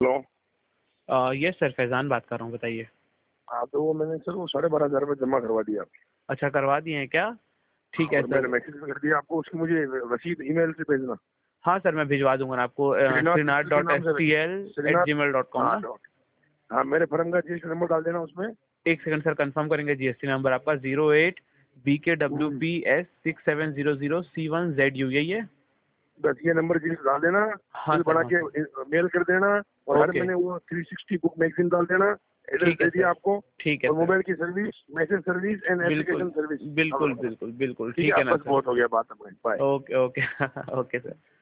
Hello. Yes sir, Faizan बात कर रहा हूँ, बताइए। हाँ, तो वो मैंने सर वो 12,500 रुपये जमा करवा दिया। अच्छा, करवा दिए हैं क्या? ठीक है और मैंने सर। मैसेज भी कर दिया आपको, उसकी मुझे रसीद ईमेल से भेजना। हाँ सर, मैं भिजवा दूंगा ना आपको। श्रीनाथ श्रीनाथ के डॉट नाम एस से। T L at Srinath. Gmail dot com हाँ ना? हाँ, मेरे फर्म का जीएसटी नंबर डाल देना उसमें। एक सेकंड सर, कंफर्म करेंगे। जीएसटी नंबर आपका 08BKWPS6700C1ZU, यही है? बस ये नंबर जी डाल देना। हाँ बिल सर, बना हाँ के सर। मेल कर देना। और हर ओके, महीने वो 360 बुक मैगजीन डाल देना। एड्रेस ठीक है दे दिया सर। आपको। ठीक है और सर। मोबाइल की सर्विस, मैसेज सर्विस एंड बिल्कुल एप्लीकेशन सर्विस। बिल्कुल बिल्कुल बिल्कुल, ठीक ठीक है, है अब ना बस सर। बहुत हो गया बात। Bye. Okay okay okay sir.